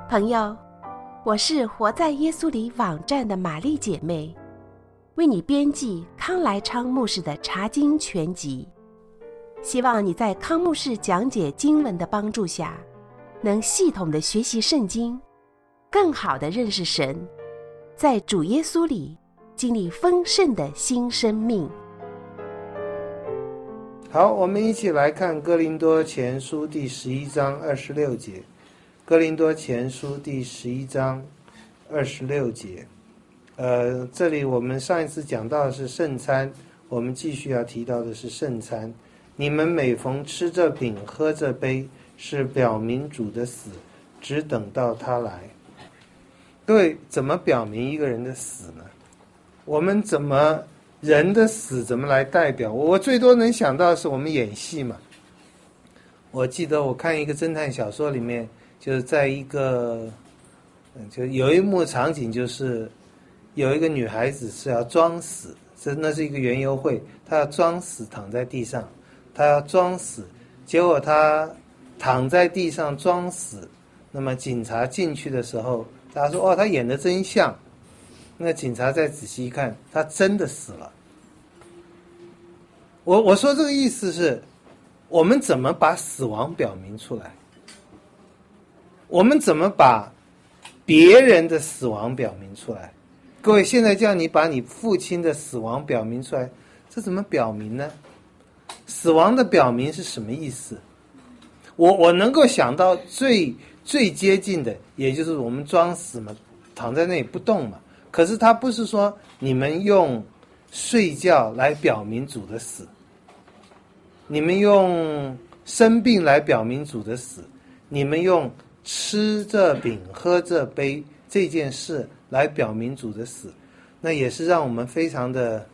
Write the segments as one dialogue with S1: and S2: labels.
S1: 朋友，我是活在耶稣里网站的玛丽姐妹，为你编辑康来昌牧师的查经全集，希望你在康牧师讲解经文的帮助下，能系统的学习圣经，更好的认识神，在主耶稣里经历丰盛的新生命。
S2: 好，我们一起来看哥林多前书第11章26节。哥林多前书第11章26节。这里我们上一次讲到的是圣餐，我们继续要提到的是圣餐。你们每逢吃这饼喝这杯，是表明主的死，只等到他来。各位，怎么表明一个人的死呢？我们人的死怎么来代表？我最多能想到的是我们演戏嘛。我记得我看一个侦探小说里面，就是在一个就有一幕场景，就是有一个女孩子是要装死，那是一个园游会，她要装死躺在地上，她要装死，结果她躺在地上装死，那么警察进去的时候，大家说她演得真像。那警察再仔细一看，她真的死了。我说这个意思是，我们怎么把死亡表明出来？我们怎么把别人的死亡表明出来？各位，现在叫你把你父亲的死亡表明出来，这怎么表明呢？死亡的表明是什么意思？我能够想到最接近的，也就是我们装死嘛，躺在那里不动嘛。可是他不是说你们用睡觉来表明主的死，你们用生病来表明主的死，你们用吃这饼喝这杯这件事来表明主的死，那也是让我们非常的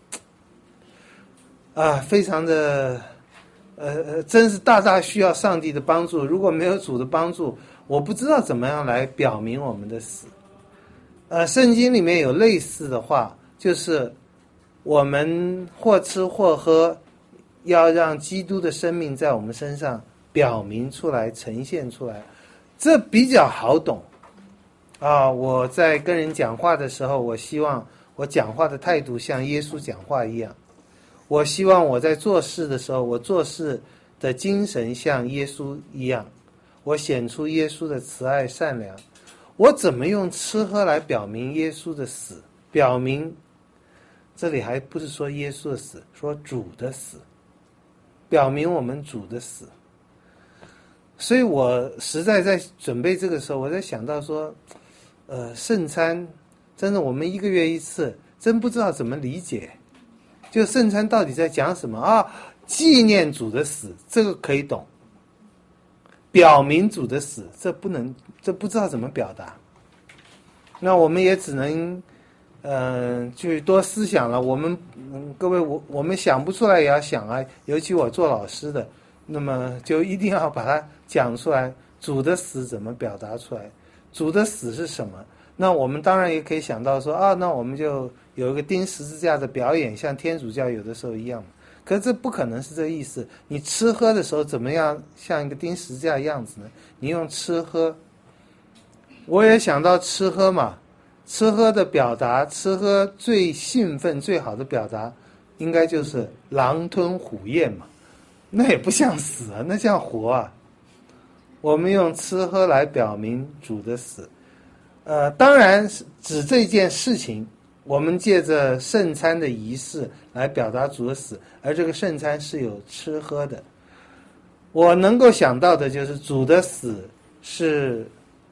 S2: 真是大需要上帝的帮助。如果没有主的帮助，我不知道怎么样来表明我们的死。圣经里面有类似的话，就是我们或吃或喝，要让基督的生命在我们身上表明出来，呈现出来，这比较好懂啊。我在跟人讲话的时候，我希望我讲话的态度像耶稣讲话一样，我希望我在做事的时候，我做事的精神像耶稣一样，我显出耶稣的慈爱善良。我怎么用吃喝来表明耶稣的死？表明，这里还不是说耶稣的死，说主的死，表明我们主的死。所以我实在在准备这个时候，我在想到说，圣餐真的我们1个月1次，真不知道怎么理解。就圣餐到底在讲什么啊？纪念主的死，这个可以懂。表明主的死，这不知道怎么表达。那我们也只能去多思想了。我们各位，我们想不出来也要想啊，尤其我做老师的，那么就一定要把它讲出来。主的死怎么表达出来？主的死是什么？那我们当然也可以想到说啊，那我们就有一个钉十字架的表演，像天主教有的时候一样。可是这不可能是这个意思。你吃喝的时候怎么样像一个钉十字架的样子呢？你用吃喝，我也想到吃喝嘛，吃喝的表达，吃喝最兴奋最好的表达应该就是狼吞虎咽嘛，那也不像死啊，那像活啊。我们用吃喝来表明主的死，当然指这件事情，我们借着圣餐的仪式来表达主的死，而这个圣餐是有吃喝的。我能够想到的就是主的死是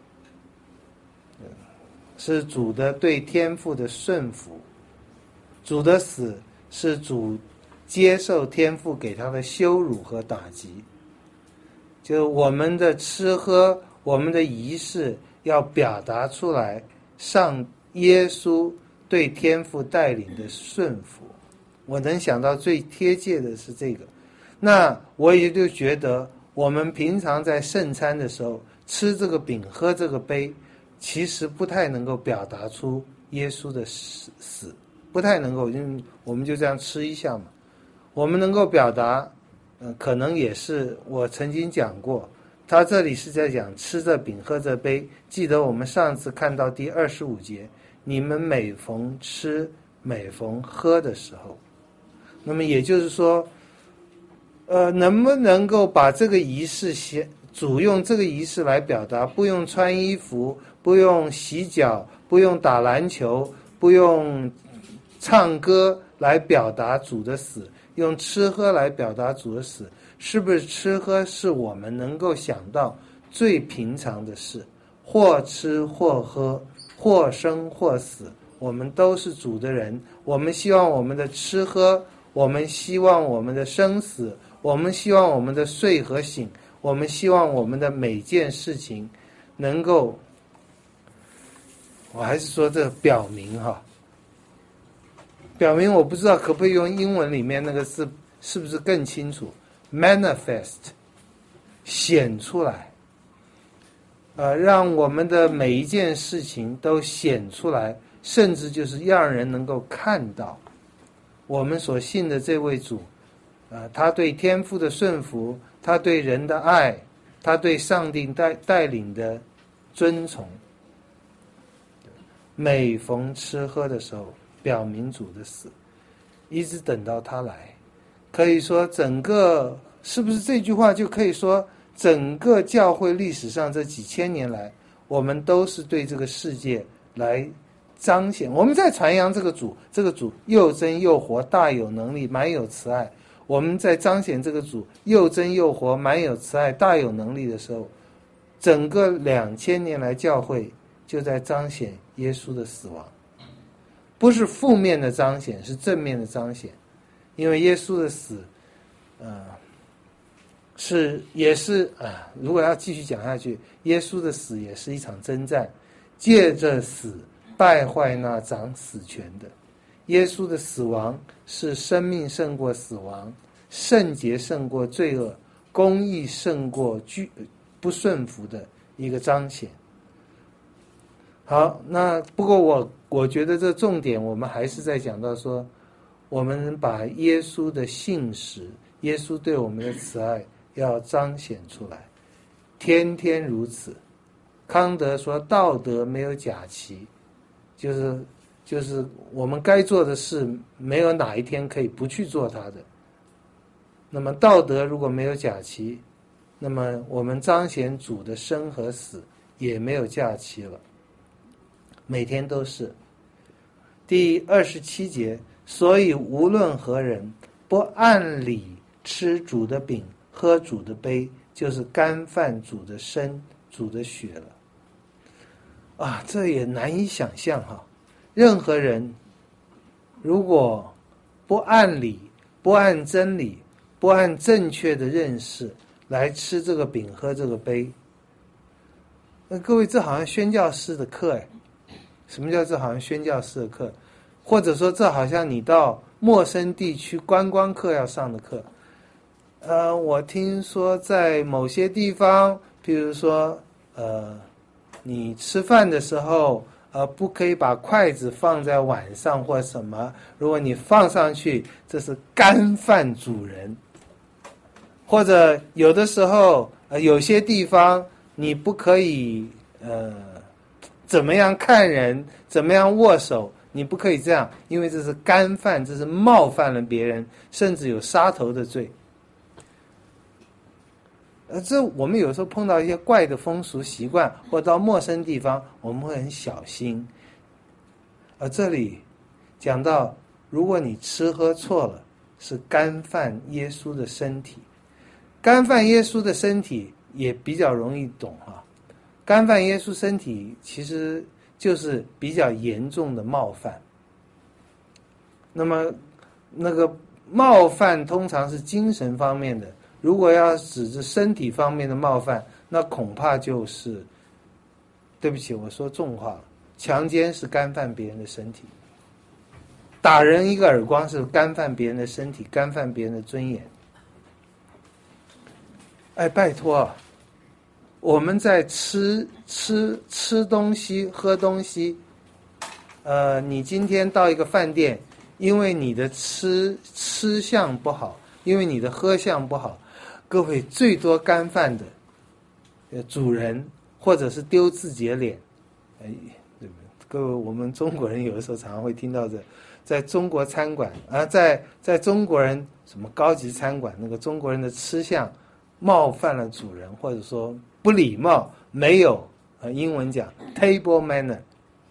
S2: 主的对天父的顺服，主的死是主接受天父给他的羞辱和打击。就我们的吃喝，我们的仪式要表达出来上耶稣对天父带领的顺服。我能想到最贴切的是这个。那我也就觉得我们平常在圣餐的时候吃这个饼喝这个杯，其实不太能够表达出耶稣的死，不太能够，因为我们就这样吃一下嘛。我们能够表达可能也是我曾经讲过， 他这里是在讲吃着饼喝着杯。记得我们上次看到第25节，你们每逢吃每逢喝的时候，那么也就是说能不能够把这个仪式主用这个仪式来表达，不用穿衣服，不用洗脚，不用打篮球，不用唱歌来表达主的死，用吃喝来表达主的死，是不是吃喝是我们能够想到最平常的事？或吃或喝，或生或死，我们都是主的人。我们希望我们的吃喝，我们希望我们的生死，我们希望我们的睡和醒，我们希望我们的每件事情能够，我还是说这表明哈，表明我不知道可不可以用英文里面那个字是不是更清楚 ，manifest 显出来，让我们的每一件事情都显出来，甚至就是让人能够看到我们所信的这位主，他对天父的顺服，他对人的爱，他对上帝带领的尊崇。每逢吃喝的时候，表明主的死，一直等到他来。可以说整个，是不是这句话就可以说整个教会历史上这几千年来，我们都是对这个世界来彰显，我们在传扬这个主又真又活，大有能力，满有慈爱。我们在彰显这个主又真又活，满有慈爱，大有能力的时候，整个2000年来教会就在彰显耶稣的死亡，不是负面的彰显，是正面的彰显。因为耶稣的死也是如果要继续讲下去，耶稣的死也是一场征战，借着死败坏那掌死权的。耶稣的死亡是生命胜过死亡，圣洁胜过罪恶，公义胜过不顺服的一个彰显。好，那不过我觉得这重点我们还是在讲到说，我们把耶稣的信实，耶稣对我们的慈爱要彰显出来，天天如此。康德说道德没有假期，就是我们该做的事没有哪一天可以不去做它的。那么道德如果没有假期，那么我们彰显主的生和死也没有假期了，每天都是。第27节，所以无论何人不按理吃主的饼喝主的杯，就是干犯主的身主的血了。这也难以想象哈。任何人如果不按理，不按真理，不按正确的认识来吃这个饼喝这个杯，那各位，这好像宣教师的课哎。什么叫这好像宣教师的课？或者说这好像你到陌生地区观光课要上的课。我听说在某些地方，比如说你吃饭的时候不可以把筷子放在碗上或什么，如果你放上去，这是干犯主人。或者有的时候有些地方你不可以怎么样看人，怎么样握手，你不可以这样，因为这是干犯，这是冒犯了别人，甚至有杀头的罪。这我们有时候碰到一些怪的风俗习惯，或到陌生地方，我们会很小心。这里讲到，如果你吃喝错了，是干犯耶稣的身体。干犯耶稣的身体也比较容易懂哈。干犯耶稣身体其实就是比较严重的冒犯。那么那个冒犯通常是精神方面的，如果要指着身体方面的冒犯，那恐怕就是，对不起，我说重话了，强奸是干犯别人的身体，打人一个耳光是干犯别人的身体，干犯别人的尊严。拜托，我们在吃东西喝东西，你今天到一个饭店，因为你的吃相不好，因为你的喝相不好，各位最多干饭的主人，或者是丢自己的脸。对不对？各位，我们中国人有的时候常常会听到在中国餐馆在中国人什么高级餐馆，那个中国人的吃相冒犯了主人，或者说不礼貌，没有英文讲 table manner。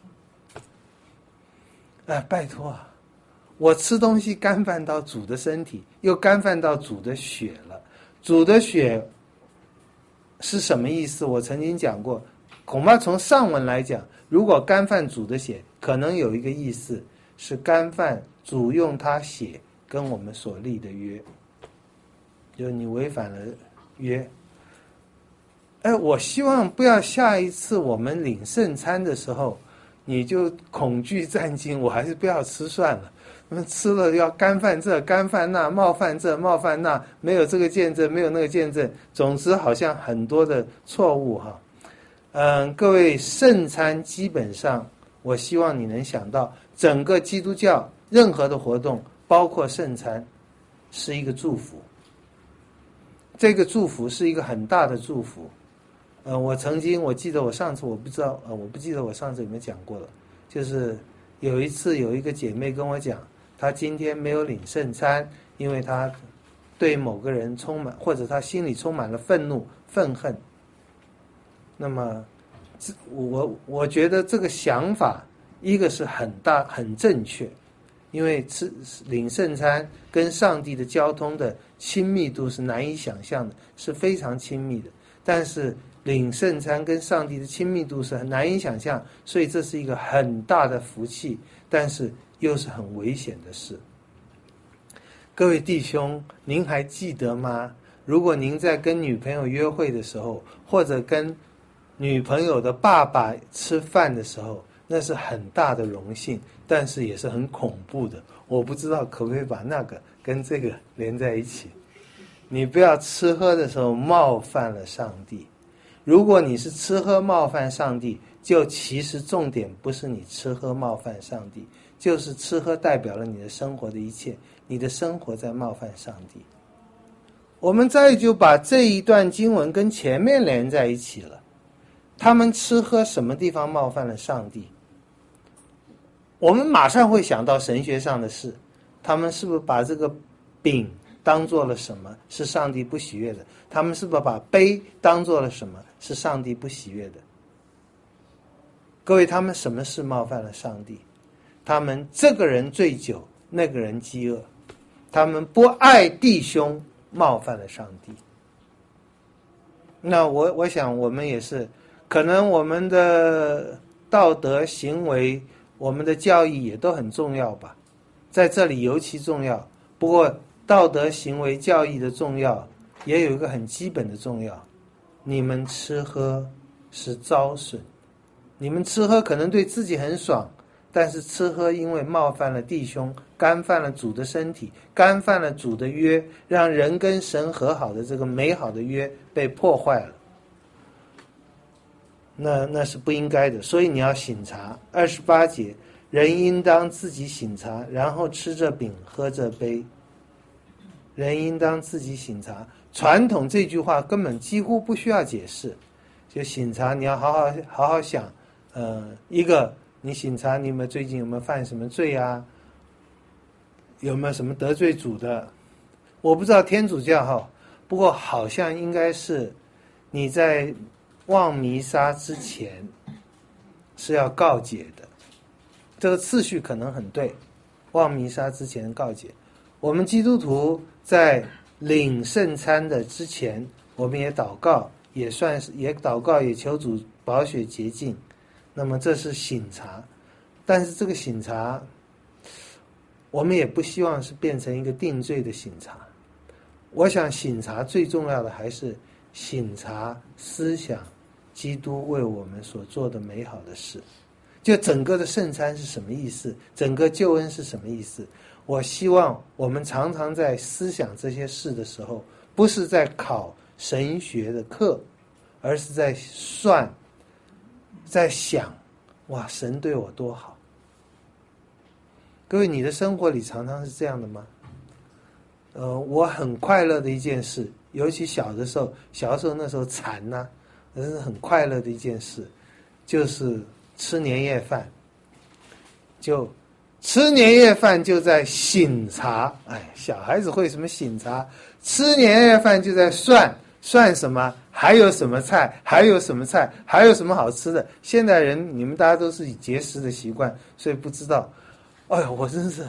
S2: 拜托啊，我吃东西干犯到主的身体，又干犯到主的血了。主的血是什么意思？我曾经讲过，恐怕从上文来讲，如果干犯主的血，可能有一个意思是干犯主用他血跟我们所立的约，就你违反了约。我希望不要下一次我们领圣餐的时候，你就恐惧战惊，我还是不要吃算了。吃了要干犯这干犯那，冒犯这冒犯那，没有这个见证，没有那个见证，总之好像很多的错误哈。各位，圣餐基本上，我希望你能想到，整个基督教任何的活动，包括圣餐，是一个祝福。这个祝福是一个很大的祝福。我记得我上次我不记得我上次有没有讲过了，就是有一次有一个姐妹跟我讲，她今天没有领圣餐，因为她对某个人或者她心里充满了愤怒、愤恨。那么，我觉得这个想法，一个是很正确，因为领圣餐跟上帝的交通的亲密度是难以想象的，是非常亲密的。但是领圣餐跟上帝的亲密度是很难以想象，所以这是一个很大的福气，但是又是很危险的事。各位弟兄，您还记得吗？如果您在跟女朋友约会的时候，或者跟女朋友的爸爸吃饭的时候，那是很大的荣幸，但是也是很恐怖的。我不知道可不可以把那个跟这个连在一起。你不要吃喝的时候冒犯了上帝。如果你是吃喝冒犯上帝，就其实重点不是你吃喝冒犯上帝，就是吃喝代表了你的生活的一切，你的生活在冒犯上帝。我们再就把这一段经文跟前面连在一起了。他们吃喝什么地方冒犯了上帝？我们马上会想到神学上的事，他们是不是把这个饼当做了什么是上帝不喜悦的？他们是不是把杯当做了什么是上帝不喜悦的？各位，他们什么事冒犯了上帝？他们这个人醉酒，那个人饥饿，他们不爱弟兄，冒犯了上帝。那我想我们也是，可能我们的道德行为，我们的教义也都很重要吧，在这里尤其重要。不过道德行为教义的重要也有一个很基本的重要，你们吃喝是遭损。你们吃喝可能对自己很爽，但是吃喝因为冒犯了弟兄，干犯了主的身体，干犯了主的约，让人跟神和好的这个美好的约被破坏了，那是不应该的。所以你要省察。28节，人应当自己省察，然后吃这饼喝这杯。人应当自己省察，传统这句话根本几乎不需要解释，就省察，你要好好想。一个你省察你们最近有没有犯什么罪啊？有没有什么得罪主的？我不知道天主教哈，不过好像应该是你在望弥撒之前是要告解的，这个次序可能很对。望弥撒之前告解，我们基督徒在领圣餐的之前，我们也祷告，也祷告，也求主宝血洁净。那么这是省察，但是这个省察，我们也不希望是变成一个定罪的省察。我想省察最重要的还是省察思想基督为我们所做的美好的事。就整个的圣餐是什么意思？整个救恩是什么意思？我希望我们常常在思想这些事的时候，不是在考神学的课，而是在在想，哇，神对我多好。各位，你的生活里常常是这样的吗？我很快乐的一件事，尤其小的时候那时候馋呐， 这是很快乐的一件事，就是吃年夜饭。就吃年夜饭就在醒茶，哎，小孩子会什么醒茶？吃年夜饭就在算什么？还有什么菜？还有什么菜？还有什么好吃的？现代人你们大家都是以节食的习惯，所以不知道。哎呦，我真是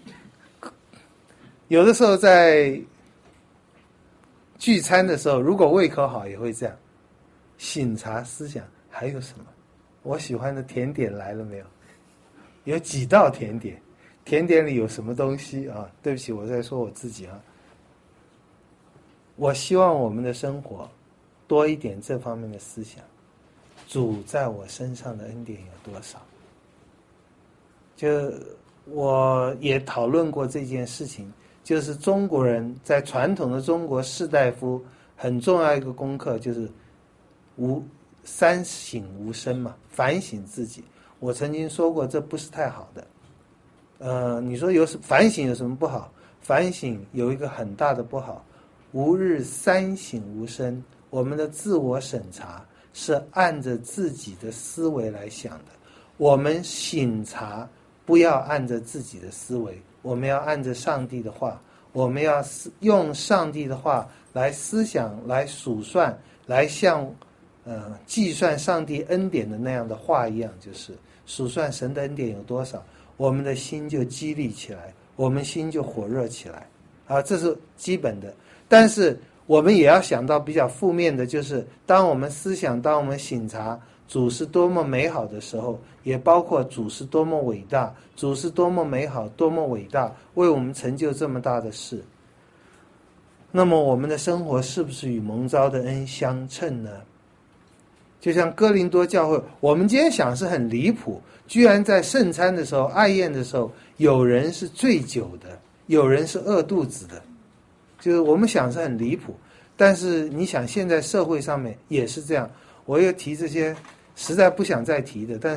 S2: 有的时候在聚餐的时候，如果胃口好也会这样，醒茶思想还有什么？我喜欢的甜点来了没有？有几道甜点，甜点里有什么东西啊？对不起，我在说我自己啊。我希望我们的生活多一点这方面的思想，主在我身上的恩典有多少？就我也讨论过这件事情，就是中国人在传统的中国士大夫很重要一个功课就是三省吾身嘛，反省自己。我曾经说过，这不是太好的。你说反省有什么不好？反省有一个很大的不好，吾日三省吾身。我们的自我审查是按着自己的思维来想的，我们省察不要按着自己的思维，我们要按着上帝的话，我们要用上帝的话来思想，来数算，来像计算上帝恩典的那样的话一样，就是数算神的恩典有多少，我们的心就激励起来，我们心就火热起来啊，这是基本的。但是我们也要想到比较负面的，就是当我们思想，当我们省察主是多么美好的时候，也包括主是多么伟大，主是多么美好，多么伟大，为我们成就这么大的事，那么我们的生活是不是与蒙召的恩相称呢？就像哥林多教会，我们今天想是很离谱，居然在圣餐的时候、爱宴的时候，有人是醉酒的，有人是饿肚子的，就是我们想是很离谱，但是你想现在社会上面也是这样。我又提这些实在不想再提的，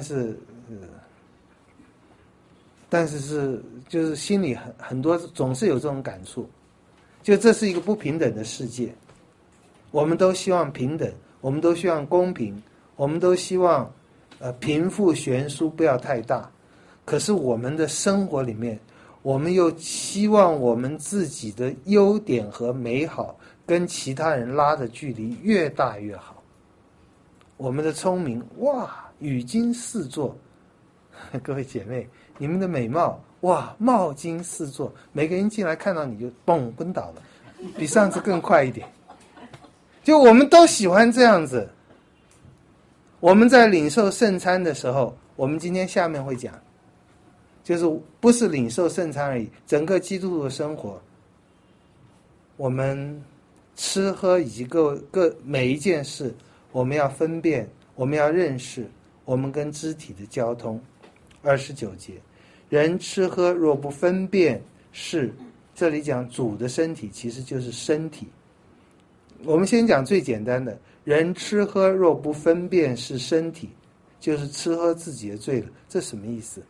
S2: 但是就是心里很多总是有这种感触，就这是一个不平等的世界，我们都希望平等，我们都希望公平，我们都希望贫富悬殊不要太大，可是我们的生活里面，我们又希望我们自己的优点和美好跟其他人拉的距离越大越好。我们的聪明，哇，语惊四座，各位姐妹，你们的美貌，哇，貌惊四座，每个人进来看到你就嘣昏倒了，比上次更快一点。就我们都喜欢这样子。我们在领受圣餐的时候，我们今天下面会讲，就是不是领受圣餐而已，整个基督徒的生活，我们吃喝以及每一件事，我们要分辨，我们要认识我们跟肢体的交通。29节，人吃喝若不分辨是，这里讲主的身体其实就是身体。我们先讲最简单的，人吃喝若不分辨是身体，就是吃喝自己的罪了。这什么意思？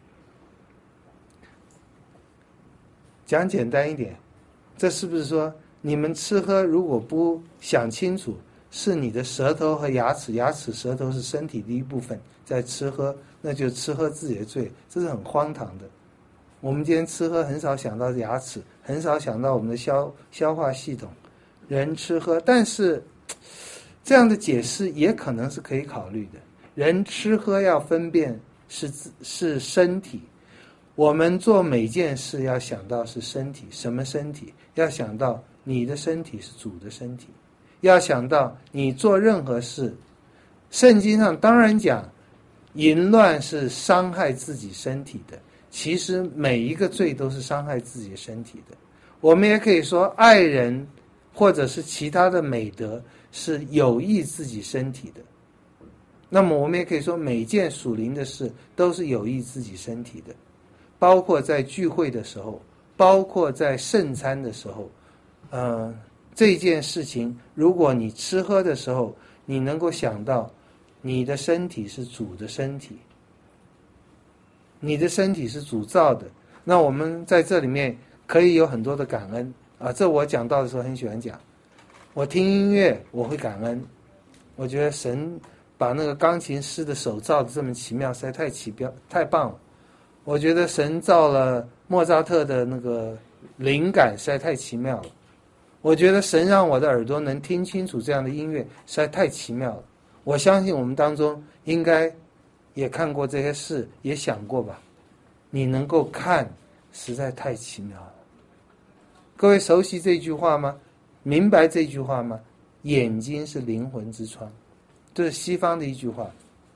S2: 讲简单一点，这是不是说你们吃喝如果不想清楚，是你的舌头和牙齿，舌头是身体的一部分，在吃喝，那就吃喝自己的罪，这是很荒唐的。我们今天吃喝很少想到牙齿，很少想到我们的消化系统。人吃喝，但是这样的解释也可能是可以考虑的。人吃喝要分辨是身体，我们做每件事要想到是身体，什么身体？要想到你的身体是主的身体，要想到你做任何事，圣经上当然讲淫乱是伤害自己身体的，其实每一个罪都是伤害自己身体的。我们也可以说爱人或者是其他的美德是有益自己身体的，那么我们也可以说每件属灵的事都是有益自己身体的，包括在聚会的时候，包括在圣餐的时候，这件事情如果你吃喝的时候，你能够想到你的身体是主的身体，你的身体是主造的，那我们在这里面可以有很多的感恩啊，这我讲到的时候很喜欢讲。我听音乐我会感恩， 我觉得神把那个钢琴师的手造的这么奇妙，实在太棒了。我觉得神造了莫扎特的那个灵感，实在太奇妙了。我觉得神让我的耳朵能听清楚这样的音乐，实在太奇妙了。我相信我们当中应该也看过这些事，也想过吧。你能够看，实在太奇妙了。各位熟悉这句话吗？明白这句话吗？眼睛是灵魂之窗，这是西方的一句话。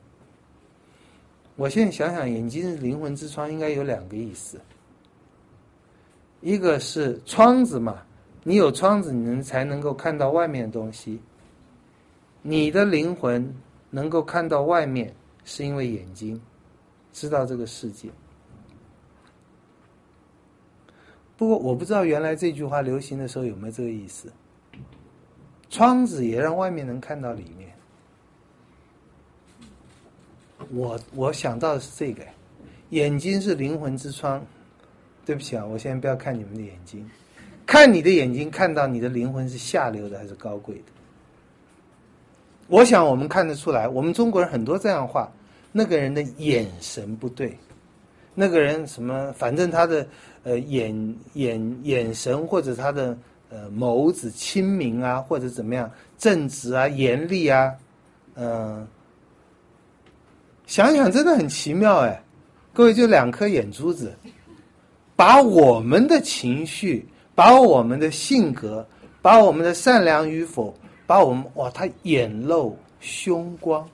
S2: 我现在想想，眼睛是灵魂之窗应该有两个意思。一个是窗子嘛，你有窗子，你才能够看到外面的东西。你的灵魂能够看到外面，是因为眼睛知道这个世界。不过我不知道原来这句话流行的时候有没有这个意思。窗子也让外面能看到里面。我想到的是这个，眼睛是灵魂之窗。对不起啊，我现在不要看你们的眼睛，看你的眼睛，看到你的灵魂是下流的还是高贵的。我想我们看得出来，我们中国人很多这样话，那个人的眼神不对，那个人什么，反正他的眼神或者他的眸子清明啊，或者怎么样正直啊，严厉啊，想想真的很奇妙哎。各位，就两颗眼珠子，把我们的情绪，把我们的性格，把我们的善良与否，把我们他眼露凶光。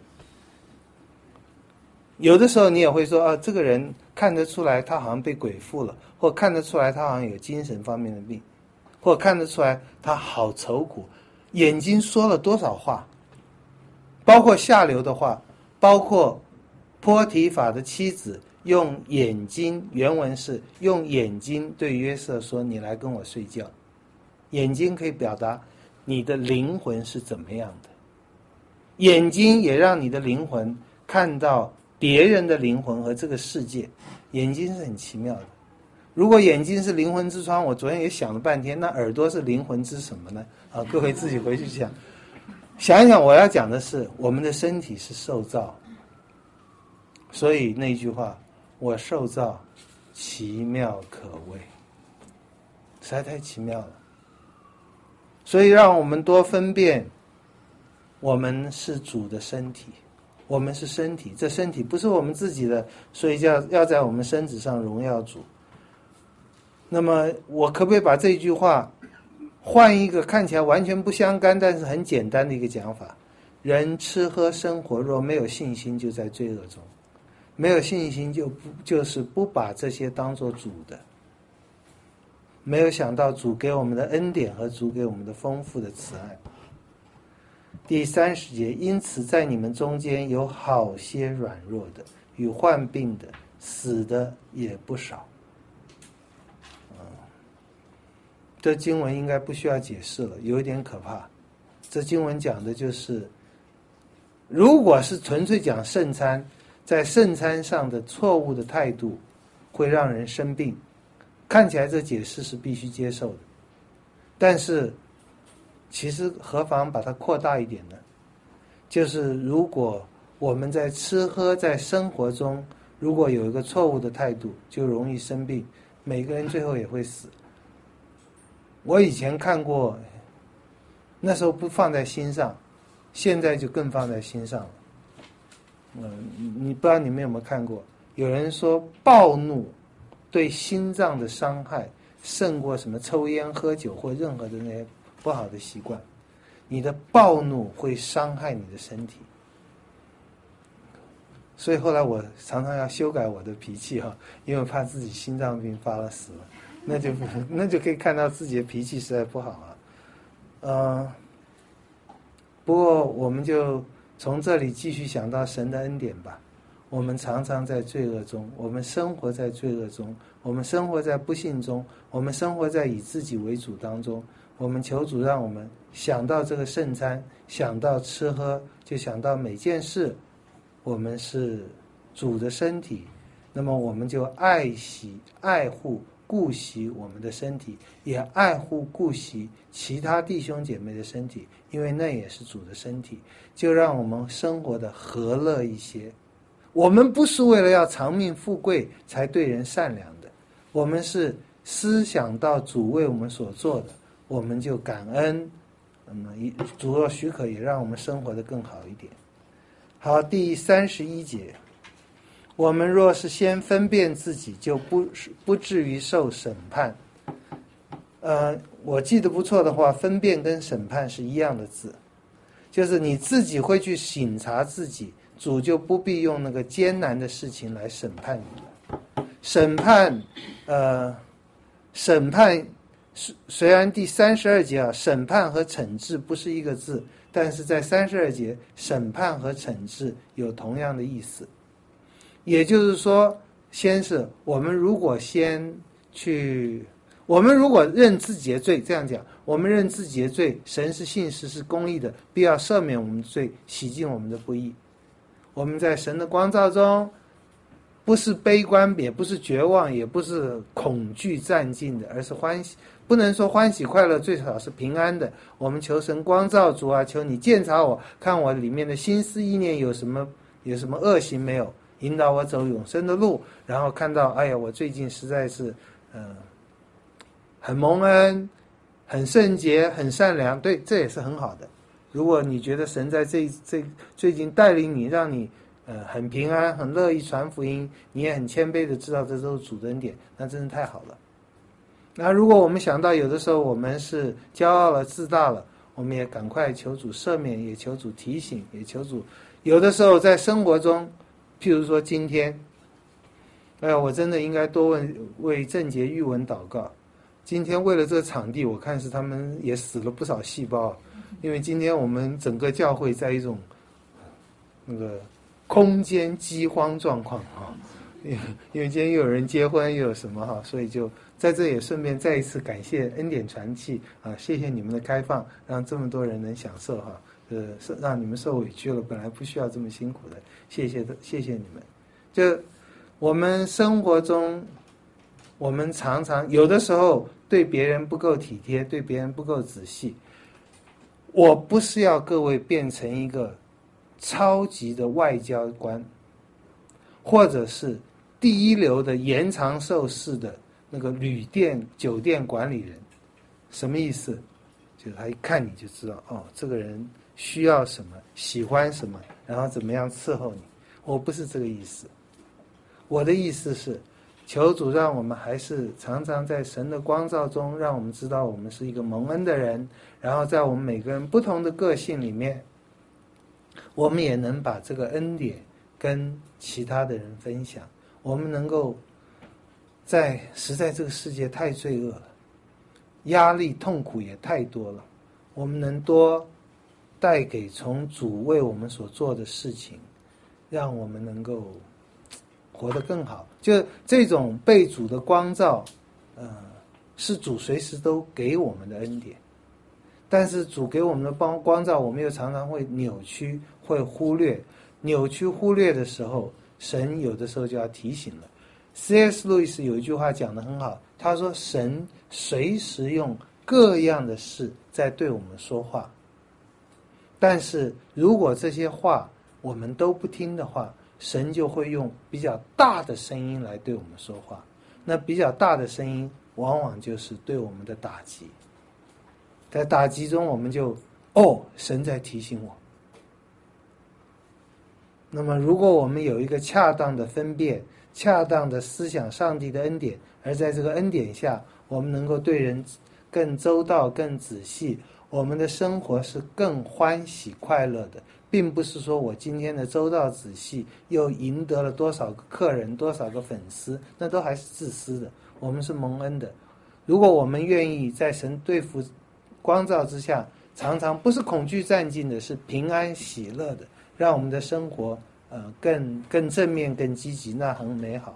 S2: 有的时候你也会说这个人看得出来他好像被鬼附了，或看得出来他好像有精神方面的病，或看得出来他好愁苦。眼睛说了多少话，包括下流的话，包括波提法的妻子用眼睛，原文是用眼睛对约瑟说，你来跟我睡觉。眼睛可以表达你的灵魂是怎么样的，眼睛也让你的灵魂看到别人的灵魂和这个世界。眼睛是很奇妙的。如果眼睛是灵魂之窗，我昨天也想了半天，那耳朵是灵魂之什么呢？各位自己回去想一想。我要讲的是，我们的身体是受造，所以那句话，我受造奇妙可畏，实在太奇妙了。所以让我们多分辨，我们是主的身体，我们是身体，这身体不是我们自己的，所以要在我们身子上荣耀主。那么我可不可以把这句话换一个看起来完全不相干但是很简单的一个讲法？人吃喝生活若没有信心，就在罪恶中。没有信心就是不把这些当作主的，没有想到主给我们的恩典和主给我们的丰富的慈爱。第30节，因此在你们中间有好些软弱的，与患病的，死的也不少。这经文应该不需要解释了，有一点可怕。这经文讲的就是，如果是纯粹讲圣餐，在圣餐上的错误的态度会让人生病，看起来这解释是必须接受的。但是其实何妨把它扩大一点呢？就是如果我们在吃喝在生活中如果有一个错误的态度，就容易生病，每个人最后也会死。我以前看过，那时候不放在心上，现在就更放在心上了。你不知道你们有没有看过，有人说暴怒对心脏的伤害胜过什么抽烟喝酒或任何的那些不好的习惯。你的暴怒会伤害你的身体，所以后来我常常要修改我的脾气因为怕自己心脏病发了死了，那就可以看到自己的脾气实在不好不过我们就从这里继续想到神的恩典吧。我们常常在罪恶中，我们生活在罪恶中，我们生活在不幸中，我们生活在以自己为主当中。我们求主让我们想到这个圣餐，想到吃喝，就想到每件事我们是主的身体，那么我们就爱惜爱护顾惜我们的身体，也爱护顾惜其他弟兄姐妹的身体，因为那也是主的身体，就让我们生活的和乐一些。我们不是为了要长命富贵才对人善良的，我们是思想到主为我们所做的，我们就感恩。主若许可，也让我们生活得更好一点。好，第31节，我们若是先分辨自己，就不至于受审判。我记得不错的话，分辨跟审判是一样的字，就是你自己会去省察自己，主就不必用那个艰难的事情来审判你了。审判虽然第32节啊，审判和惩治不是一个字，但是在32节，审判和惩治有同样的意思。也就是说，我们如果认自己的罪，这样讲，我们认自己的罪，神是信实是公义的，必要赦免我们的罪，洗净我们的不义。我们在神的光照中，不是悲观，也不是绝望，也不是恐惧战尽的，而是欢喜。不能说欢喜快乐，最少是平安的。我们求神光照，主啊，求你鉴察我，看我里面的心思意念有什么恶行没有，引导我走永生的路。然后看到，哎呀，我最近实在是很蒙恩，很圣洁，很善良，对，这也是很好的。如果你觉得神在这最近带领你，让你很平安，很乐意传福音，你也很谦卑的知道这都是主的恩典，那真是太好了。那如果我们想到有的时候我们是骄傲了、自大了，我们也赶快求主赦免，也求主提醒，也求主。有的时候在生活中，譬如说今天，我真的应该多为郑洁玉文祷告。今天为了这个场地，我看是他们也死了不少细胞，因为今天我们整个教会在一种那个空间饥荒状况啊，因为今天又有人结婚，又有什么哈，所以就在这也顺便再一次感谢恩典传契啊，谢谢你们的开放，让这么多人能享受哈，让你们受委屈了，本来不需要这么辛苦的，谢谢你们。就我们生活中，我们常常有的时候对别人不够体贴，对别人不够仔细。我不是要各位变成一个超级的外交官，或者是第一流的延长寿式的那个旅店酒店管理人。什么意思？就是他一看你就知道，这个人需要什么，喜欢什么，然后怎么样伺候你。我不是这个意思，我的意思是求主让我们还是常常在神的光照中，让我们知道我们是一个蒙恩的人，然后在我们每个人不同的个性里面，我们也能把这个恩典跟其他的人分享。我们能够实在这个世界太罪恶了，压力痛苦也太多了，我们能多带给从主为我们所做的事情，让我们能够活得更好。就这种被主的光照，是主随时都给我们的恩典。但是主给我们的光照，我们又常常会扭曲，会忽略。扭曲忽略的时候，神有的时候就要提醒了。C.S. 路易斯有一句话讲得很好，他说神随时用各样的事在对我们说话，但是如果这些话我们都不听的话，神就会用比较大的声音来对我们说话。那比较大的声音往往就是对我们的打击，在打击中我们就神在提醒我。那么如果我们有一个恰当的分辨，恰当的思想上帝的恩典，而在这个恩典下，我们能够对人更周到、更仔细，我们的生活是更欢喜快乐的，并不是说我今天的周到仔细又赢得了多少个客人、多少个粉丝，那都还是自私的。我们是蒙恩的。如果我们愿意在神对付光照之下，常常不是恐惧战尽的，是平安喜乐的，让我们的生活更正面、更积极，那很美好。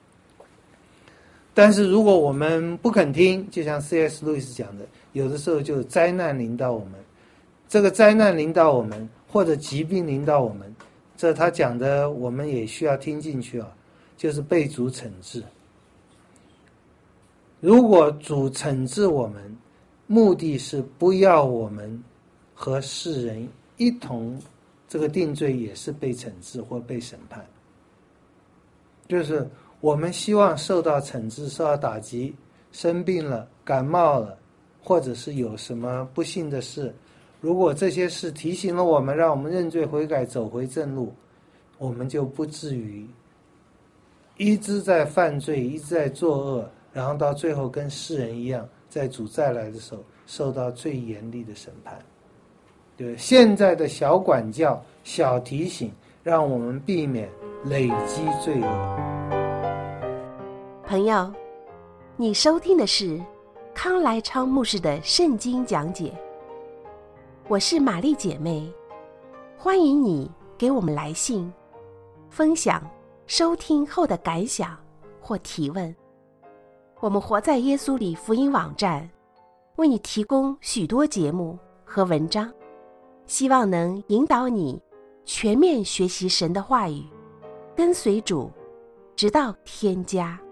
S2: 但是如果我们不肯听，就像 C.S. 路易斯讲的，有的时候就灾难临到我们。这个灾难临到我们，或者疾病临到我们，这他讲的我们也需要听进去啊，就是被主惩治。 如果主惩治我们，目的是不要我们和世人一同这个定罪，也是被惩治或被审判。就是我们希望受到惩治、受到打击，生病了、感冒了，或者是有什么不幸的事，如果这些事提醒了我们，让我们认罪悔改，走回正路，我们就不至于一直在犯罪，一直在作恶，然后到最后跟世人一样，在主再来的时候受到最严厉的审判。对，现在的小管教、小提醒，让我们避免累积罪恶。
S1: 朋友，你收听的是康来昌牧师的圣经讲解。我是玛丽姐妹，欢迎你给我们来信，分享收听后的感想或提问。我们活在耶稣里福音网站为你提供许多节目和文章，希望能引导你全面学习神的话语，跟随主，直到天家。